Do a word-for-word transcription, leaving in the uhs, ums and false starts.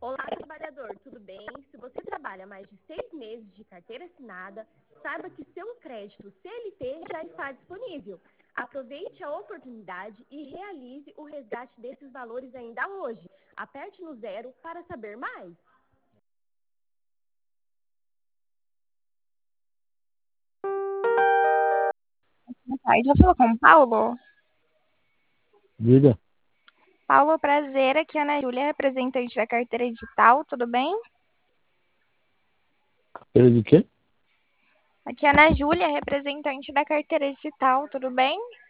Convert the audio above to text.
Olá, trabalhador, tudo bem? Se você trabalha mais de seis meses de carteira assinada, saiba que seu crédito C L T já está disponível. Aproveite a oportunidade e realize o resgate desses valores ainda hoje. Aperte no zero para saber mais. Boa tarde, eu falo com o Paulo. Diga, Paulo, prazer, aqui é a Ana Júlia, representante da carteira digital, tudo bem? ele de quê? Aqui é a Ana Júlia, representante da carteira digital, tudo bem?